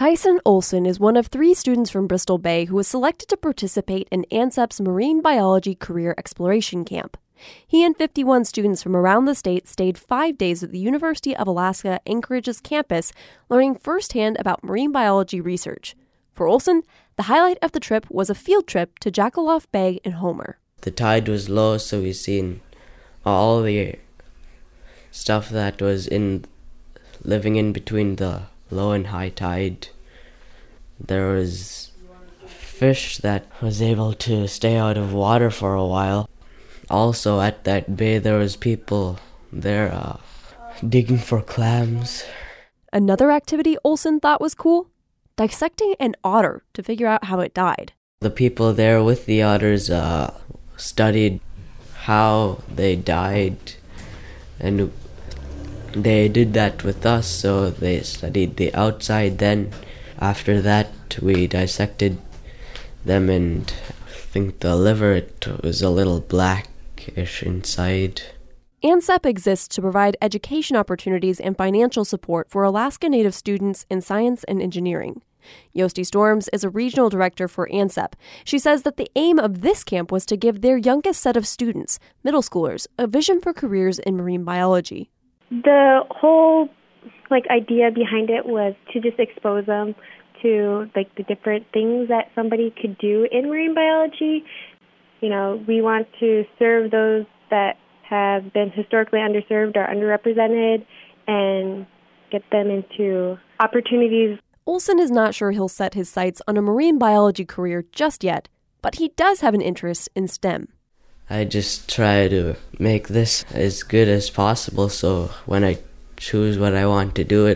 Tyson Olson is one of 3 students from Bristol Bay who was selected to participate in ANSEP's Marine Biology Career Exploration Camp. He and 51 students from around the state stayed 5 days at the University of Alaska Anchorage's campus, learning firsthand about marine biology research. For Olson, the highlight of the trip was a field trip to Jackaloff Bay in Homer. The tide was low, so we seen all the stuff that was living in between the low and high tide. There was fish that was able to stay out of water for a while. Also at that bay there was people there digging for clams. Another activity Olson thought was cool: dissecting an otter to figure out how it died. The people there with the otters studied how they died, and they did that with us, so they studied the outside. Then after that we dissected them, and I think the liver, it was a little blackish inside. ANSEP exists to provide education opportunities and financial support for Alaska Native students in science and engineering. Yosti Storms is a regional director for ANSEP. She says that the aim of this camp was to give their youngest set of students, middle schoolers, a vision for careers in marine biology. The whole idea behind it was to just expose them to the different things that somebody could do in marine biology. We want to serve those that have been historically underserved or underrepresented and get them into opportunities. Olson is not sure he'll set his sights on a marine biology career just yet, but he does have an interest in STEM. I just try to make this as good as possible, so when I choose what I want to do,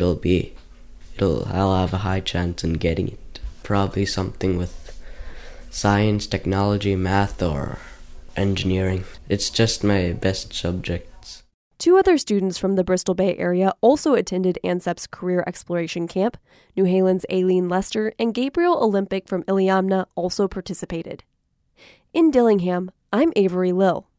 I'll have a high chance in getting it. Probably something with science, technology, math, or engineering. It's just my best subjects. 2 other students from the Bristol Bay area also attended ANSEP's Career Exploration Camp. New Halen's Aileen Lester and Gabriel Olympic from Iliamna also participated. In Dillingham, I'm Avery Lill.